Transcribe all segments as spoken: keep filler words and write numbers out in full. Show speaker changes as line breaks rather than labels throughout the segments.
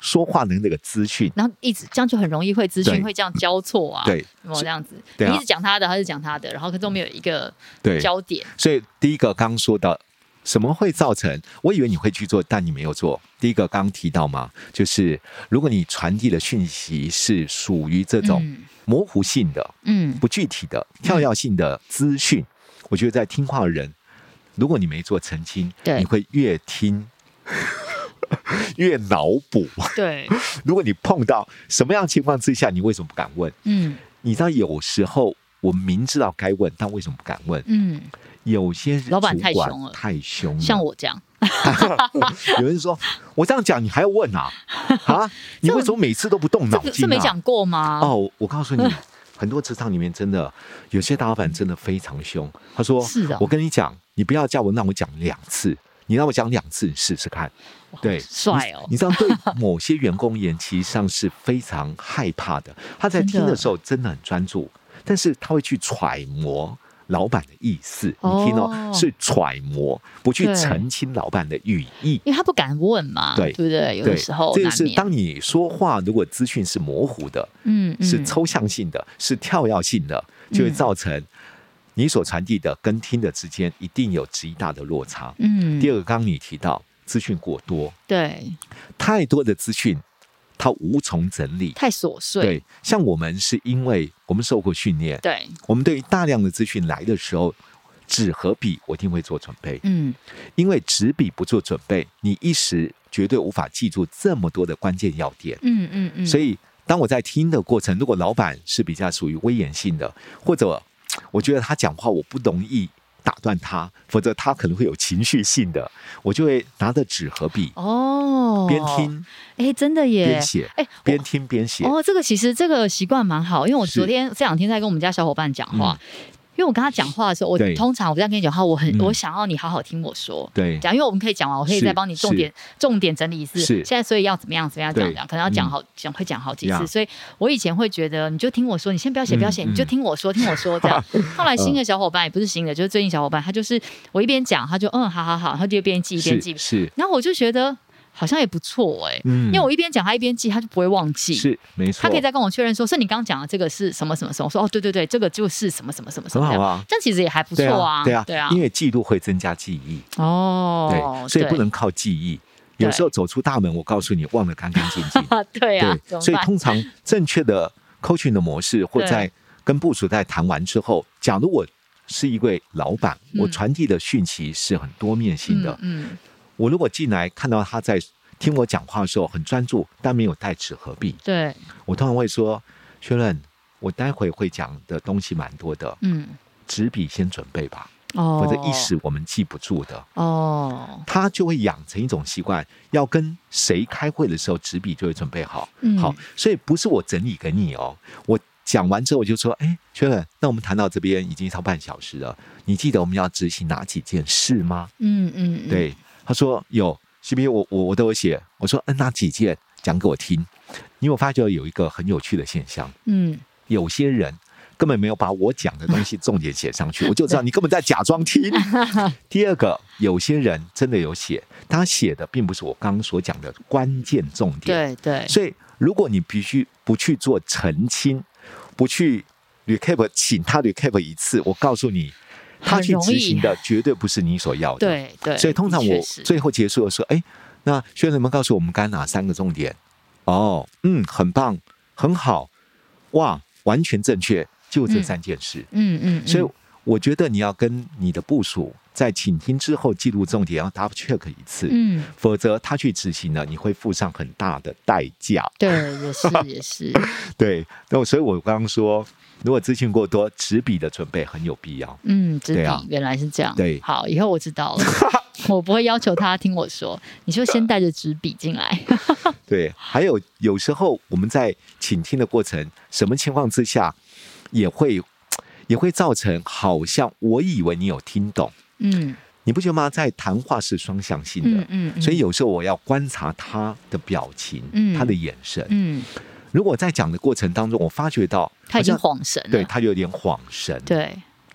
说话的那个资讯，
然后一直这样就很容易会资讯会这样交错啊，
对，
有没有这样子？
对啊、
你一直讲他的，他是讲他的，然后可是都没有一个焦点。
所以第一个刚刚说的，什么会造成？我以为你会去做，但你没有做。第一个刚刚提到嘛，就是如果你传递的讯息是属于这种模糊性的、嗯，不具体的、跳跃性的资讯，嗯、我觉得在听话的人，如果你没做澄清，你会越听越脑补。
对，
如果你碰到什么样的情况之下，你为什么不敢问？嗯，你知道有时候我明知道该问，但为什么不敢问？嗯，有些
老板太凶了，
太凶了，
像我这样。
有人说我这样讲你还要问啊？啊，你为什么每次都不动脑筋啊？
这没讲过吗？
哦，我告诉你。很多职场里面真的有些大老板真的非常凶。他说：“是啊，我跟你讲，你不要叫我让我讲两次，你让我讲两次，你试试看。”对，
帅哦！
你知道，对某些员工而言，其实上是非常害怕的。他在听的时候真的很专注，但是他会去揣摩老板的意思。你听哦，是揣摩，不去澄清老板的语义，
因为他不敢问嘛，对
对
不对？有的时候
这就是当你说话，如果资讯是模糊的，嗯，是抽象性的，是跳跃性的，就会造成你所传递的跟听的之间一定有极大的落差。嗯，第二个，刚刚你提到资讯过多，
对，
太多的资讯。它无从整理，
太琐碎。
对，像我们是因为我们受过训练，
对，
我们对于大量的资讯来的时候，纸和笔我一定会做准备。嗯，因为纸笔不做准备，你一时绝对无法记住这么多的关键要点。嗯嗯嗯。所以当我在听的过程，如果老板是比较属于威严性的，或者我觉得他讲话我不容易打断他，否则他可能会有情绪性的，我就会拿着纸和笔哦，边听，
哎，真的耶，
边写，哎，边听边写。
哦，这个其实这个习惯蛮好，因为我昨天这两天在跟我们家小伙伴讲话。嗯，因为我跟他讲话的时候，我通常我这样跟你讲话，我很、嗯、我想要你好好听我说，
对，
讲，因为我们可以讲完，我可以再帮你重点重点整理一次。
是，
现在所以要怎么样怎么样讲讲，可能要讲好讲、嗯、会讲好几次，所以我以前会觉得你就听我说，你先不要写不要写、嗯，你就听我说听我说这样。后来新的小伙伴也不是新的，就是最近小伙伴，他就是我一边讲，他就嗯好好好，他就一边记一边记，
是，
然后我就觉得。好像也不错哎、欸嗯，因为我一边讲他一边记，他就不会忘记。
是，没错。
他可以再跟我确认说，是你刚刚讲的这个是什么什么什么？我说哦，对对对，这个就是什么什么什么什么。
很好啊，
这样其实也还不错啊。
对啊，
对啊，
因为记录会增加记忆。哦，对，所以不能靠记忆。有时候走出大门，我告诉你，忘得干干净净。
对啊，
对，所以通常正确的 coaching 的模式，或在跟部属在谈完之后，假如我是一位老板，嗯、我传递的讯息是很多面性的。嗯，嗯我如果进来看到他在。听我讲话的时候很专注，但没有带纸和笔。
对，
我通常会说：“薛润，我待会会讲的东西蛮多的，嗯，纸笔先准备吧，哦，否则一时我们记不住的。”哦，他就会养成一种习惯，要跟谁开会的时候，纸笔就会准备好。嗯，好，所以不是我整理给你哦，我讲完之后我就说：“哎，薛润，那我们谈到这边已经超半小时了，你记得我们要执行哪几件事吗？”嗯嗯，对，他说有。C P U 我我我都有写，我说嗯那几件讲给我听，因为我发觉有一个很有趣的现象，嗯，有些人根本没有把我讲的东西重点写上去，我就知道你根本在假装听。第二个，有些人真的有写，他写的并不是我刚刚所讲的关键重点，
对对，
所以如果你必须不去做澄清，不去 recap， 请他 recap 一次，我告诉你。他去执行的绝对不是你所要的，
对对，
所以通常我最后结束的时候，哎，那学员们告诉我们刚哪三个重点？哦，嗯，很棒，很好，哇，完全正确，就这三件事。嗯嗯，所以我觉得你要跟你的部属在倾听之后记录重点，要 double check 一次，嗯，否则他去执行了，你会付上很大的代价。
对，也是也是，
对，那所以我刚刚说。如果资讯过多，纸笔的准备很有必要。
嗯，纸笔、啊、原来是这样。
对，
好，以后我知道了，我不会要求他听我说，你就先带着纸笔进来。
对，还有有时候我们在倾听的过程，什么情况之下也会也会造成好像我以为你有听懂，嗯，你不觉得吗？在谈话是双向性的，嗯 嗯, 嗯，所以有时候我要观察他的表情，嗯，他的眼神，嗯。如果在讲的过程当中，我发觉到
他已经恍神了，
对他有点恍神，
对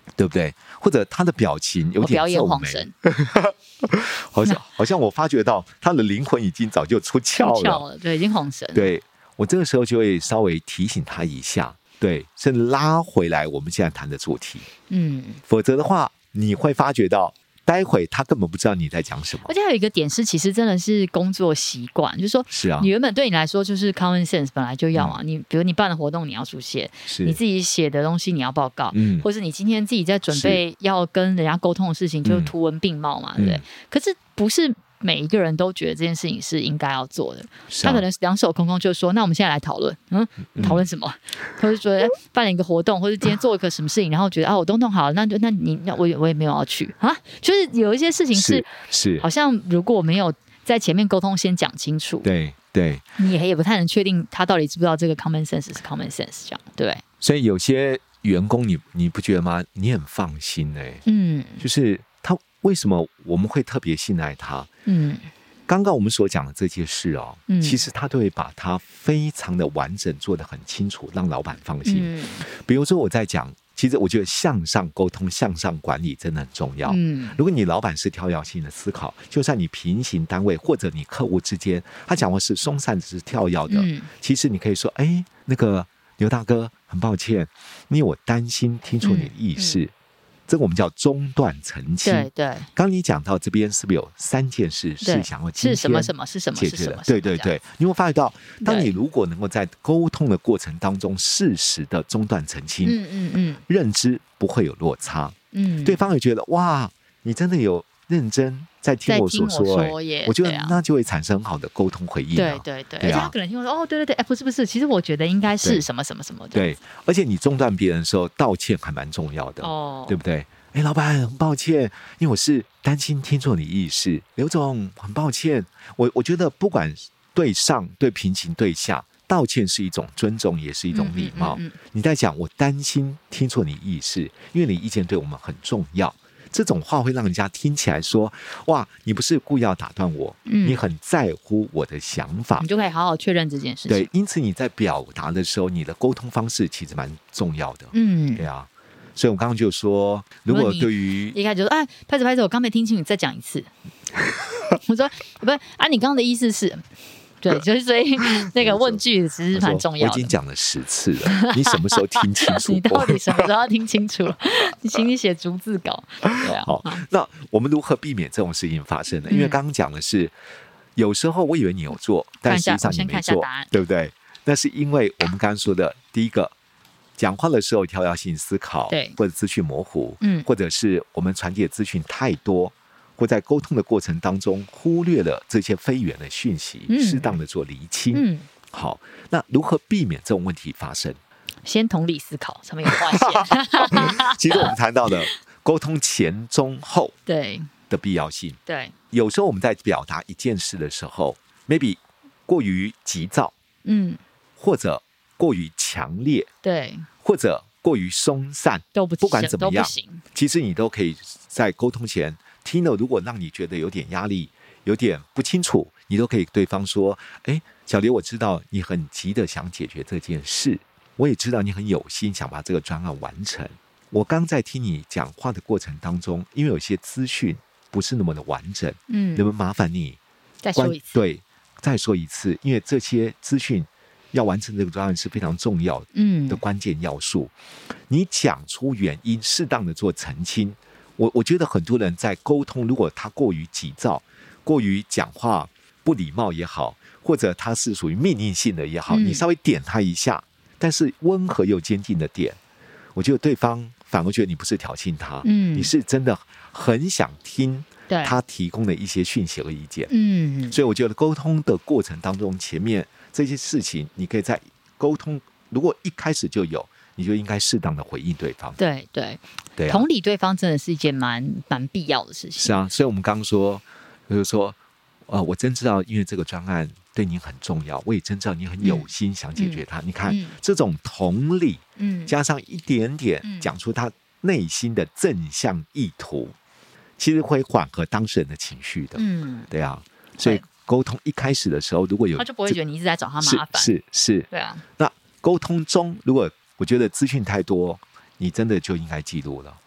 对不对？或者他的表情有点皱眉，好像好像我发觉到他的灵魂已经早就出窍了，出
窍了，对，已经晃神了。
对，我这个时候就会稍微提醒他一下，对，甚至拉回来我们现在谈的主题。嗯，否则的话，你会发觉到。待会他根本不知道你在讲什么，
而且还有一个点是，其实真的是工作习惯，就是说，
是啊，
你原本对你来说就是 common sense 本来就要啊，嗯、你比如你办的活动你要出现，你自己写的东西你要报告，嗯，或是你今天自己在准备要跟人家沟通的事情，就是图文并茂嘛，嗯、对不对？可是不是每一个人都觉得这件事情是应该要做的，啊、他可能两手空空就说：“那我们现在来讨论，嗯，讨论什么？”或者觉得办了一个活动，或者今天做一个什么事情，然后觉得啊，我都弄好了，那就那你那我也我也没有要去啊，就是有一些事情是
是
好像如果没有在前面沟通先讲清楚，
对对，
你也不太能确定他到底知不知道这个 common sense 是 common sense 这样，对。
所以有些员工你你不觉得吗？你很放心哎、欸，嗯，就是他为什么我们会特别信赖他？嗯。刚刚我们所讲的这些事哦，嗯、其实他都会把它非常的完整做得很清楚，让老板放心。嗯、比如说我在讲，其实我觉得向上沟通、向上管理真的很重要。嗯、如果你老板是跳跃性的思考，就算你平行单位或者你客户之间，他讲话是松散，只是跳跃的，嗯、其实你可以说，哎，那个刘大哥，很抱歉，因为我担心听出你的意思。嗯嗯这个我们叫中断澄清。
对对，
刚你讲到这边是不是有三件事是想要今天
是什么什么是什么
解决的？对对对，你会发觉到，当你如果能够在沟通的过程当中适时的中断澄清，嗯嗯嗯，认知不会有落差，嗯，对方也觉得哇，你真的有认真在听我所说，哎，我觉得那就会产生很好的沟通回应。
对对对，而且他可能听我说，哦，对对对，哎，不是不是，其实我觉得应该是什么什么什么的。
对，而且你中断别人的时候，道歉还蛮重要的，哦，对不对？哎，老板，很抱歉，因为我是担心听错你意思。刘总，很抱歉，我我觉得不管对上、对平行、对下，道歉是一种尊重，也是一种礼貌。嗯嗯嗯嗯你在讲，我担心听错你意思，因为你意见对我们很重要。这种话会让人家听起来说，哇，你不是故意要打断我，嗯、你很在乎我的想法，
你就可以好好确认这件事情。
对，因此你在表达的时候，你的沟通方式其实蛮重要的。嗯，对啊。所以我刚刚就说，如果对于
一开始就说，哎，拍着拍着，我刚没听清，你再讲一次。我说不是啊，你刚刚的意思是，对，就是所以那个问句其实蛮重要的。
我已经讲了十次了，你什么时候听清楚？
你到底什么时候要听清楚？你请你写逐字稿。对啊。
好，那我们如何避免这种事情发生呢？因为刚刚讲的是，有时候我以为你有做，但实际上你没做，对不对？那是因为我们刚刚说的第一个。讲话的时候跳跃性思考，对，或者资讯模糊，嗯，或者是我们传递的资讯太多，或在沟通的过程当中忽略了这些非原的讯息，嗯、适当的做厘清。嗯，好，那如何避免这种问题发生？
先同理思考，上面有划线。
其实我们谈到的沟通前、中、后，
对
的必要性。
对，
有时候我们在表达一件事的时候 ，maybe 过于急躁，嗯，或者。过于强烈，
对，
或者过于松散，
都不
不管怎么样，其实你都可以在沟通前听了，如果让你觉得有点压力、有点不清楚，你都可以对方说：“哎，小刘，我知道你很急的想解决这件事，我也知道你很有心想把这个专案完成。我刚在听你讲话的过程当中，因为有些资讯不是那么的完整，嗯，能不能麻烦你
再说一次？
对，再说一次，因为这些资讯。”要完成这个专案是非常重要的关键要素。嗯、你讲出原因，适当的做澄清。我我觉得很多人在沟通，如果他过于急躁、过于讲话不礼貌也好，或者他是属于命令性的也好，嗯、你稍微点他一下，但是温和又坚定的点，我觉得对方反而觉得你不是挑衅他，嗯、你是真的很想听他提供的一些讯息和意见。嗯，所以我觉得沟通的过程当中，前面。这些事情，你可以在沟通，如果一开始就有，你就应该适当的回应对方。
对对
对、啊，
同理对方真的是一件蛮蛮必要的事情。
是啊，所以我们刚刚说，就是说，呃，我真知道，因为这个专案对您很重要，我也真知道你很有心想解决它。嗯、你看、嗯、这种同理，嗯，加上一点点讲出他内心的正向意图，其实会缓和当事人的情绪的。嗯，对啊，所以。沟通一开始的时候，如果有
他就不会觉得你一直在找他麻烦，
是 是, 是，
对啊。
那沟通中，如果我觉得资讯太多，你真的就应该记录了。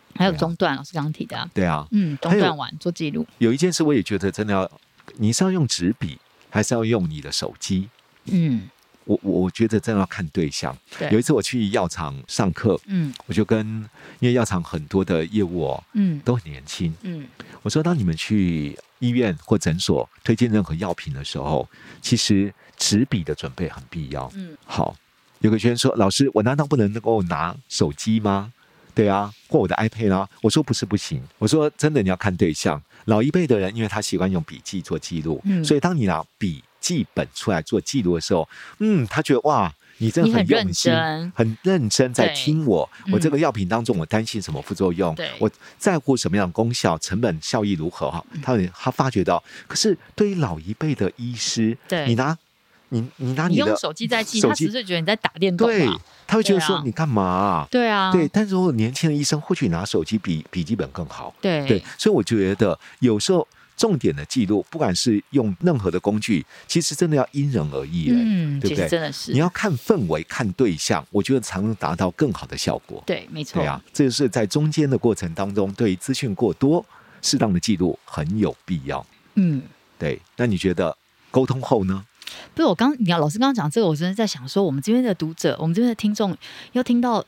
还有中断，老师刚刚提的、啊，
对啊，
嗯，中断完做记录。
有一件事我也觉得真的要，你是要用纸笔还是要用你的手机？嗯，我我觉得真的要看对象。有一次我去药厂上课，嗯，我就跟因为药厂很多的业务哦，嗯，都很年轻，嗯，我说当你们去医院或诊所推荐任何药品的时候，其实纸笔的准备很必要。嗯，好，有个学生说，老师，我难道不能够拿手机吗？对啊，或我的 iPad 啊？我说不是不行，我说真的你要看对象。老一辈的人，因为他习惯用笔记做记录，嗯，所以当你拿笔记本出来做记录的时候，嗯，他觉得哇，你真的很用心，很 认, 很认真在听我。我这个药品当中，我担心什么副作用，我在乎什么样的功效、成本效益如何哈？他他发觉到，可是对于老一辈的医师，你拿你你拿你的
你用手机在记，他只是觉得你在打电动嘛，
对，他会觉得说你干嘛、啊？
对啊，
对。但是如果年轻的医生，或许拿手机比笔记本更好，
对
对。所以我觉得有时候。重点的记录，不管是用任何的工具，其实真的要因人而异，嗯，对不对？
真的是，
你要看氛围、看对象，我觉得才能达到更好的效果。
对，没错。
对啊，这就是在中间的过程当中，对资讯过多，适当的记录很有必要。嗯，对。那你觉得沟通后呢？
不是，我刚你老师刚刚讲这个，我真的在想说，我们这边的读者，我们这边的听众，要听到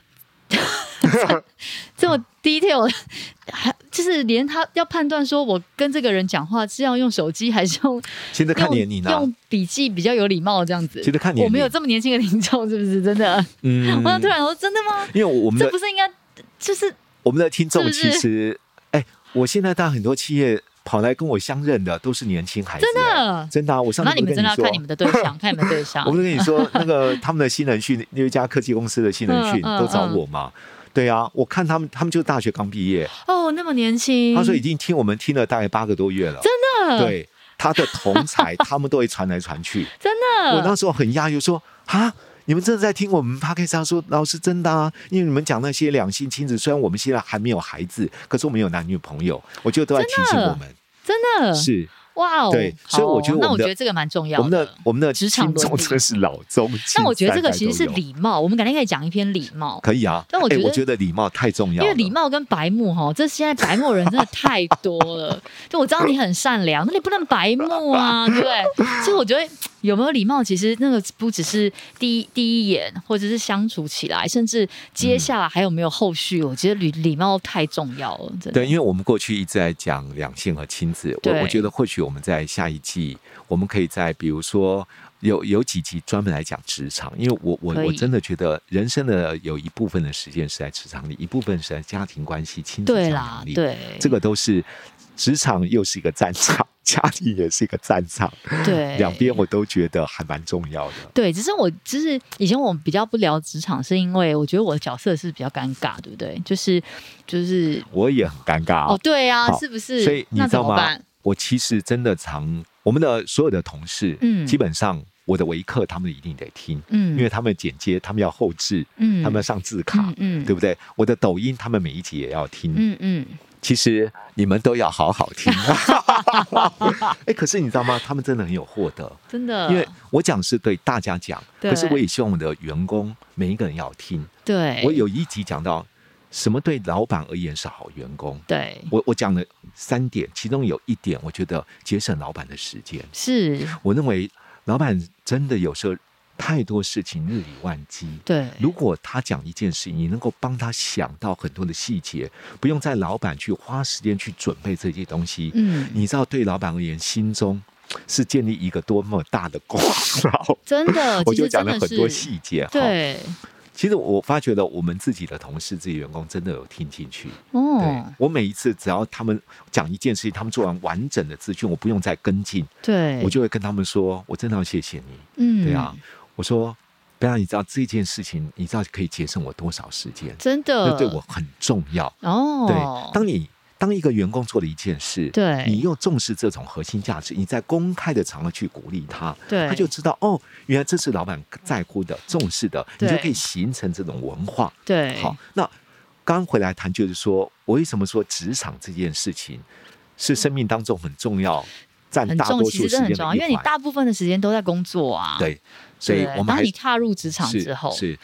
这么 detail， 还就是连他要判断说我跟这个人讲话是要用手机还是用，
其实看年龄、啊、
用笔记比较有礼貌这样子。
其实看年龄，
我们有这么年轻的听众是不是真的？嗯，我突然说真的吗？
因为我们的
这不是应该就是
我们的听众其实，哎，我现在当很多企业。跑来跟我相认的都是年轻孩子，
真的
真的、啊。我上次
那你们真的要看你们的对象，看你们对象。
我不是跟你说，那个他们的新人训，有一家科技公司的新人训、嗯嗯、都找我嘛。对啊，我看他们，他们就大学刚毕业
哦，那么年轻。
他说已经听我们听了大概八个多月了，
真的。
对，他的同才他们都会传来传去，
真的。
我那时候很压抑，说啊。你们真的在听我们 podcast 说，老师真的啊，因为你们讲那些两性亲子，虽然我们现在还没有孩子，可是我们有男女朋友，我觉得都在提醒我们，
真的
是
哇哦，
对，所以我觉得我
那我觉得这个蛮重要的。
我们的我们的
职场
听众真的是老中青，
那我觉得这个其实是礼貌，我们改天可以讲一篇礼貌，
可以啊。
但我觉得、
欸、我觉得礼貌太重要了，
因为礼貌跟白目哈，这现在白目人真的太多了。就我知道你很善良，那你不能白目啊，对不对？所以我觉得。有没有礼貌？其实那个不只是第一第一眼，或者是相处起来，甚至接下来还有没有后续？嗯、我觉得礼礼貌太重要了。真的
对，因为我们过去一直在讲两性和亲子，我我觉得或许我们在下一季，我们可以在比如说有有几集专门来讲职场，因为我我我真的觉得人生的有一部分的时间是在职场里，一部分是在家庭关系、亲子家庭里，
对，
这个都是职场又是一个战场。家庭也是一个战场，
对，
两边我都觉得还蛮重要的。
对，只是我就是以前我比较不聊职场，是因为我觉得我的角色是比较尴尬，对不对？就是就是
我也很尴尬、哦、
哦，对啊，是不是？
所以你知道吗？我其实真的常我们的所有的同事，嗯，基本上我的微课他们一定得听，嗯，因为他们剪接，他们要后制，嗯，他们要上字卡，嗯，嗯对不对？我的抖音他们每一集也要听，嗯嗯。其实你们都要好好听，哎，可是你知道吗？他们真的很有获得，
真的。
因为我讲是对大家讲，可是我也希望我的员工每一个人要听。
对，
我有一集讲到什么对老板而言是好员工。
对，
我我讲了三点，其中有一点，我觉得节省老板的时间。
是，
我认为老板真的有时候。太多事情日理万机，
对。
如果他讲一件事情，你能够帮他想到很多的细节，不用在老板去花时间去准备这些东西，嗯，你知道对老板而言，心中是建立一个多么大的功劳。
真的，
我就讲了很多细节，
对。
其实我发觉了，我们自己的同事、自己员工真的有听进去。哦，对，我每一次只要他们讲一件事情，他们做完完整的资讯，我不用再跟进，
对，
我就会跟他们说，我真的要谢谢你。嗯，对啊。我说，不要你知道这件事情，你知道可以节省我多少时间？
真的，
那对我很重要。哦，对，当你当一个员工做了一件事，
对，
你又重视这种核心价值，你在公开的场合去鼓励他，
对，
他就知道哦，原来这是老板在乎的、重视的，你就可以形成这种文化。
对，
好，那刚回来谈就是说，我为什么说职场这件事情是生命当中很重要？占大多数时间的一环，
因为你大部分的时间都在工作啊。
对，所以我们
当你踏入职场之后，
是，是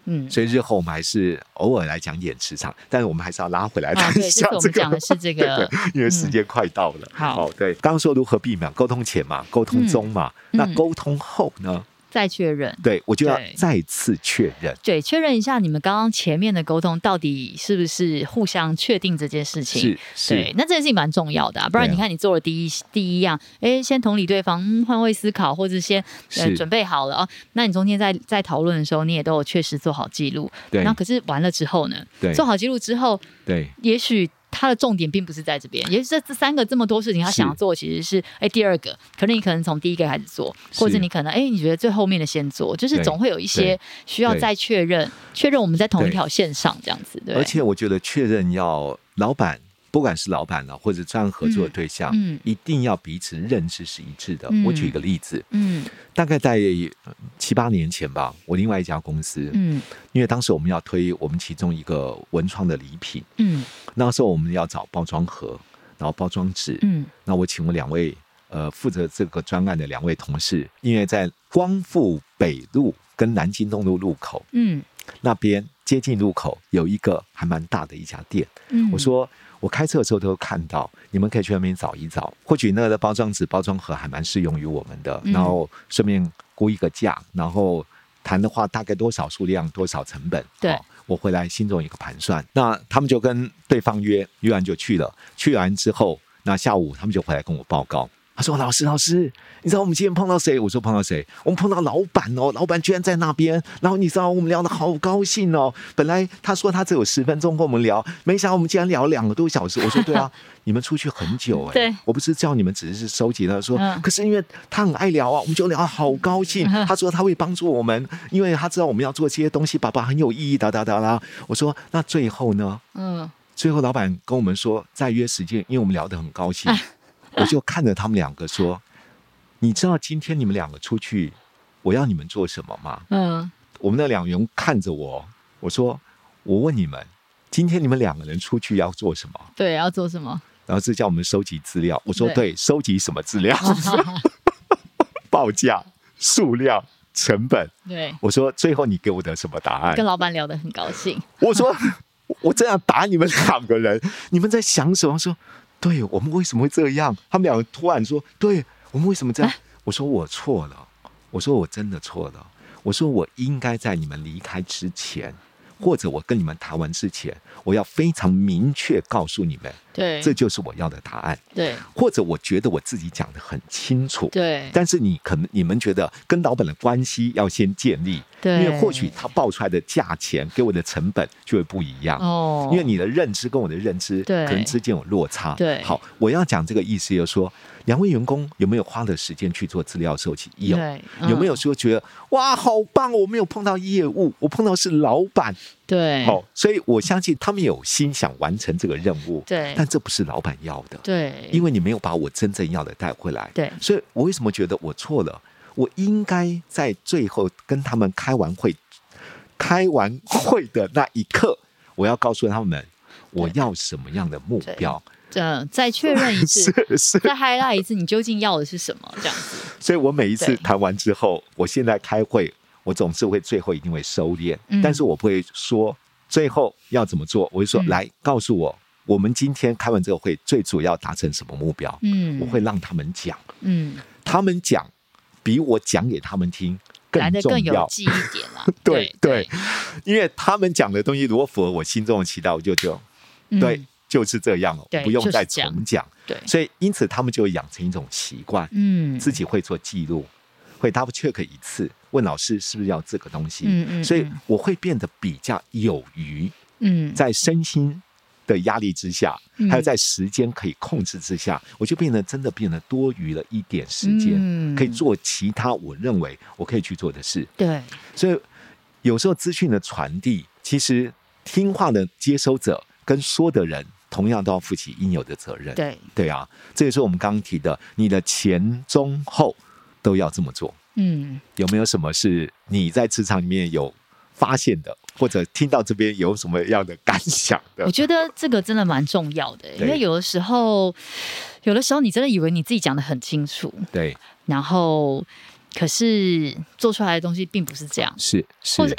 嗯，所以日后我们还是偶尔来讲演磁场，但是我们还是要拉回来谈一下、
这个。啊、对，这是我们讲的是这个，
对对因为时间快到了。嗯、
好，
对，刚刚说如何避免沟通前嘛，沟通中嘛，嗯、那沟通后呢？
再确认，
对我就要再次确认，
对，确认一下你们刚刚前面的沟通到底是不是互相确定这件事情，
是，是
对，那这件事情蛮重要的啊，不然你看你做了第一、啊、第一样，哎，先同理对方，嗯，换位思考，或者先呃准备好了啊，那你中间在在讨论的时候，你也都有确实做好记录，
对，
那可是完了之后呢，
对，
做好记录之后，
对，
也许。它的重点并不是在这边，也就是这三个这么多事情，他想要做其实是，哎，第二个，可能你可能从第一个开始做，或者你可能，哎，你觉得最后面的先做，就是总会有一些需要再确认，确认我们在同一条线上这样子，对。
而且我觉得确认要老板，不管是老板呢，或者专案合作的对象，嗯，一定要彼此认知是一致的。嗯、我举一个例子，嗯，大概在七八年前吧，我另外一家公司，嗯，因为当时我们要推我们其中一个文创的礼品，嗯。那时候我们要找包装盒，然后包装纸。嗯，那我请我两位呃负责这个专案的两位同事，因为在光复北路跟南京东路路口，嗯，那边接近路口有一个还蛮大的一家店。嗯，我说我开车的时候都看到，你们可以去那边找一找，或许那个包装纸、包装盒还蛮适用于我们的。嗯、然后顺便估一个价，然后谈的话大概多少数量、多少成本。
对。
哦我回来心中有一个盘算，那他们就跟对方约，约完就去了。去完之后，那下午他们就回来跟我报告。他说：“老师，老师，你知道我们今天碰到谁？”我说：“碰到谁？我们碰到老板哦，老板居然在那边。然后你知道我们聊得好高兴哦。本来他说他只有十分钟跟我们聊，没想到我们竟然聊了两个多小时。”我说：“对啊，你们出去很久哎、欸，我不是叫你们只是收集了说，嗯、可是因为他很爱聊啊，我们就聊得好高兴。嗯、他说他会帮助我们，因为他知道我们要做这些东西，爸爸很有意义，哒哒哒啦。我说那最后呢？嗯，最后老板跟我们说再约时间，因为我们聊得很高兴。啊”我就看着他们两个说：“你知道今天你们两个出去，我要你们做什么吗？”嗯，我们那两员看着我，我说：“我问你们，今天你们两个人出去要做什么？”
对，要做什么？
然后是叫我们收集资料。我说：“对，收集什么资料？报价、数量、成本。”
对，
我说：“最后你给我的什么答案？”
跟老板聊得很高兴。
我说：“我这样打你们两个人，你们在想什么？”说。对，我们为什么会这样？他们两个突然说：“对，我们为什么这样？”我说：“我错了。”我说：“我真的错了。”我说：“我应该在你们离开之前，或者我跟你们谈完之前，我要非常明确告诉你们，
对，
这就是我要的答案。
对，
或者我觉得我自己讲得很清楚，
对，
但是你可能你们觉得跟老板的关系要先建立。”因为或许他报出来的价钱给我的成本就会不一样哦，因为你的认知跟我的认知可能之间有落差。
对，
好，我要讲这个意思，就是说，两位员工有没有花的时间去做资料收集？有，嗯、有没有说觉得哇好棒？我没有碰到业务，我碰到是老板。
对，
好，所以我相信他们有心想完成这个任务。
对，
但这不是老板要的。
对，
因为你没有把我真正要的带回来。
对，
所以我为什么觉得我错了？我应该在最后跟他们开完会。开完会的那一刻，我要告诉他们我要什么样的目标。
嗯，再确认一次，是是再 highlight 一次，你究竟要的是什么？这样子。
所以我每一次谈完之后，我现在开会，我总是会最后一定会收敛，嗯、但是我不会说最后要怎么做，我会说、嗯、来告诉我，我们今天开完这个会最主要达成什么目标？嗯，我会让他们讲，嗯，他们讲比我讲给他们听。
来得更有记忆点啦，
对 对, 对，因为他们讲的东西如果符合我心中的期待，我就就、嗯、对，就是这样哦，不用再重讲。
对，
所以因此他们就会养成一种习惯，嗯，自己会做记录，会 double check 一次，问老师是不是要这个东西，嗯嗯，所以我会变得比较有余，嗯，在身心的压力之下，还有在时间可以控制之下，我就变得真的变得多余了一点时间，嗯、可以做其他我认为我可以去做的事。
对，
所以有时候资讯的传递，其实听话的接收者跟说的人，同样都要负起应有的责任。
对，
对啊，这也是我们刚刚提的，你的前中后都要这么做。嗯，有没有什么是你在职场里面有发现的？或者听到这边有什么样的感想的？
我觉得这个真的蛮重要的，因为有的时候，有的时候你真的以为你自己讲得很清楚，
对，
然后可是做出来的东西并不是这样，
是，是
或者哎，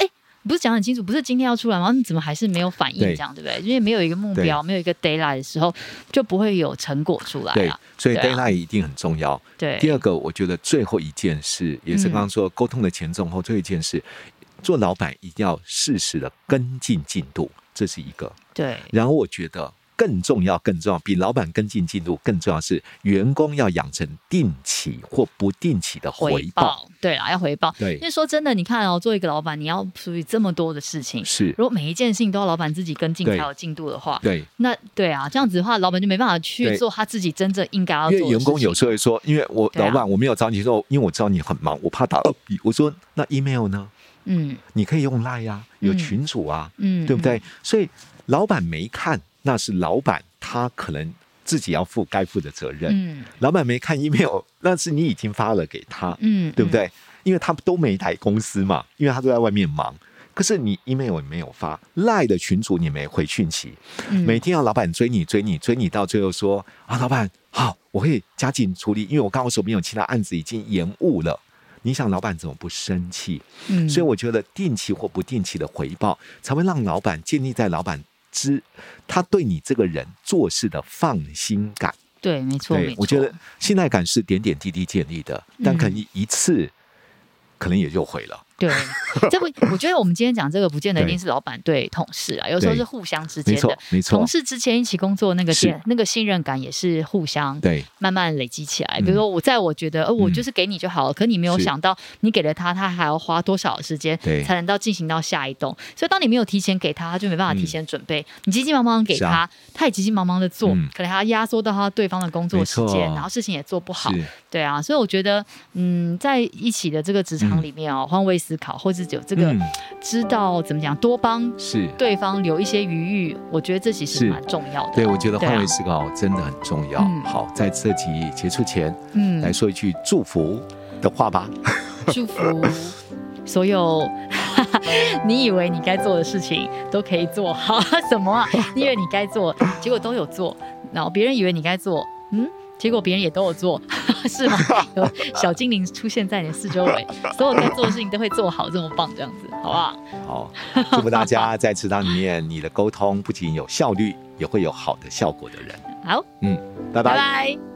不是讲很清楚，不是今天要出来吗？你怎么还是没有反应？这样对不对？因为没有一个目标，没有一个 deadline 的时候，就不会有成果出来
对，所以 deadline
啊
一定很重要。
对，
第二个，我觉得最后一件事，也是刚刚说沟通的前中后，最后一件事，做老板一定要适时的跟进进度，这是一个。
对，
然后我觉得。更重要，更重要，比老板跟进进度更重要是员工要养成定期或不定期的回报。回报
对啦，要回报。
对，
因为说真的，你看哦，做一个老板，你要处理这么多的事情，
是，
如果每一件事情都要老板自己跟进才有进度的话，
对，
那对啊，这样子的话，老板就没办法去做他自己真正应该要做的事情。
因为员工有时候会说，因为我、啊、老板我没有找你说，因为我知道你很忙，我怕打到你。我说那 email 呢？嗯，你可以用 Line 啊，有群组啊，嗯，对不对？嗯、所以老板没看，那是老板。他可能自己要负该负的责任，嗯，老板没看 email， 那是你已经发了给他，嗯，对不对？因为他都没来公司嘛，因为他都在外面忙。可是你 email 也没有发 ，Line 的群组你没回讯息，嗯、每天要老板追你追你追你，到最后说啊，老板好，我会加紧处理，因为我刚好手边有其他案子已经延误了。你想老板怎么不生气？嗯，所以我觉得定期或不定期的回报，才会让老板建立在老板。之他对你这个人做事的放心感，
对，没错，没错。
我觉得信赖感是点点滴滴建立的，但可能一次、嗯、可能也就毁了。
对，这不，我觉得我们今天讲这个，不见得一定是老板对同事啊，有时候是互相之间的。
没错，没错。
同事之间一起工作，那个那个信任感也是互相对慢慢累积起来。比如说，我在我觉得，呃，我就是给你就好了，可你没有想到，你给了他，他还要花多少时间才能到进行到下一栋。所以，当你没有提前给他，他就没办法提前准备。你急急忙忙给他，他也急急忙忙的做，可能还要压缩到他对方的工作时间，然后事情也做不好。对啊，所以我觉得，嗯，在一起的这个职场里面哦，换位思考，或者有这个知道怎么讲，多帮是对方留一些余裕，我觉得这其实蛮重要的。
对，我觉得换位思考真的很重要。嗯、好，在这集结束前，嗯，来说一句祝福的话吧。
祝福所有你以为你该做的事情都可以做好。什么啊？你以为你该做，结果都有做，然后别人以为你该做，嗯。结果别人也都有做，是吗？有小精灵出现在你的四周围，所有该做的事情都会做好，这么棒，这样子，好不好？
好，祝福大家在职场里面，你的沟通不仅有效率，也会有好的效果的人。
好，
嗯，拜拜。
拜拜。